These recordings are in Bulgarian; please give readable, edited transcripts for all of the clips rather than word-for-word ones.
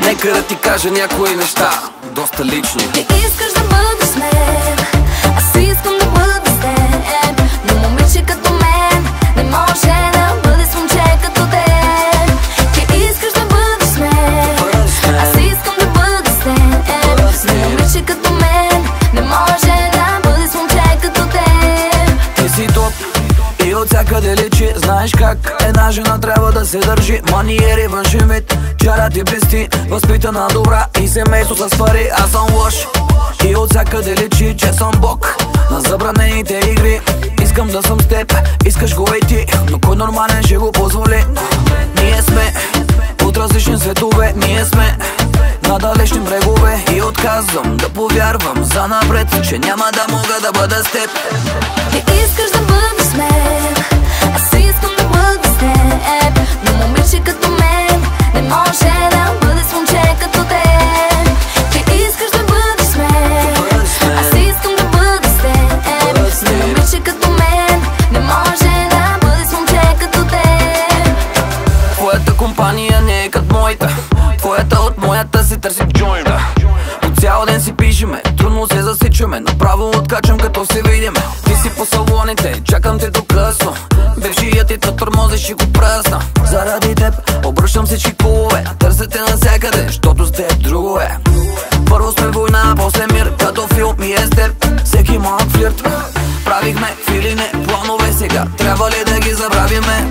Нека да ти кажа някои неща, доста лични. Ти искаш да бъдеш с мен, аз искам да бъда с теб. Но момиче като мен не може да бъде с момче като теб. Ти искаш да бъдеш с мен, аз искам да бъда с теб. Но момиче като мен не може да бъде с момче като теб. Ти си топ и от всякъде личи. Знаеш как една жена трябва да се държи. Маниери, външен вид, чара ти блести. Възпитана, добра и семейство с пари. Аз съм лош и от всякъде личи, че съм бог на забранените игри. Искам да съм с теб, искаш го и ти, но кой нормален ще го позволи? Ние сме от различни светове, ние сме на далечни брегове. И отказвам да повярвам занапред, че няма да мога да бъда с теб. Ти искаш да бъдеш с мен, аз искам да бъда с теб. Но момиче като мен не може да бъде с момче като теб. Ти искаш да бъдеш с мен, аз искам да бъда с теб. Но момиче като мен не може да бъде с момче като теб. Твоята компания не е като моята, твоята от моята си търси джойнта. По цял ден си пишеме, трудно се засичаме, направо откачам като се видиме. Ти си по салоните, чакам те до късно. Бившият ти те тормозиш и го пръсна. Заради теб обръщам всички кулове, търся те навсякъде, защото с теб друго е. Първо сме война, после мир, като филм и е с теб. Всеки малък флирт правихме, филине, планове. Сега трябва ли да ги забравиме?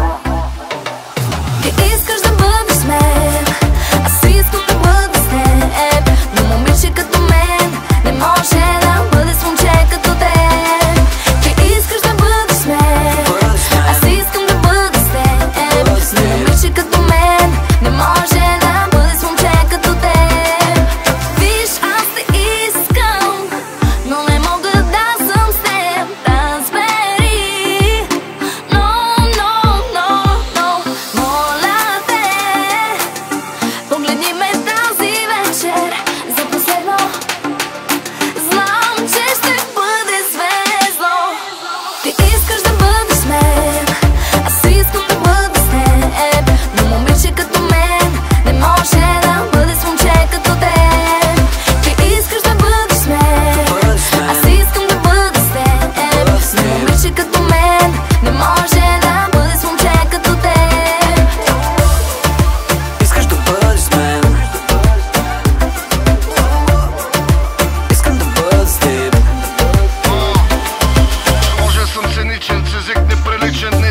Ти искаш да бъдеш с мен, аз искам да бъда с теб. Но момиче като мен не може да бъде с момче като теб. Ти искаш да бъдеш с мен, аз искам да бъда с теб. Но момиче като мен не може да бъде с момче като теб. Виж, аз те искам, но не мога да съм с теб. Разбери, но моля те, погледни ме тази вечер за последно. Знам, че ще бъде звездно. Ти искаш да бъдеш с мен, аз искам да бъда с теб. Но момиче като мен не може да бъде с момче като теб. Ти искаш да бъдеш с мен, аз искам да бъда с теб. Но момиче като мен не може да бъде с момче като теб. Искаш да бъдеш с мен, искам да бъда с теб. Може съм циничен, с език неприличен.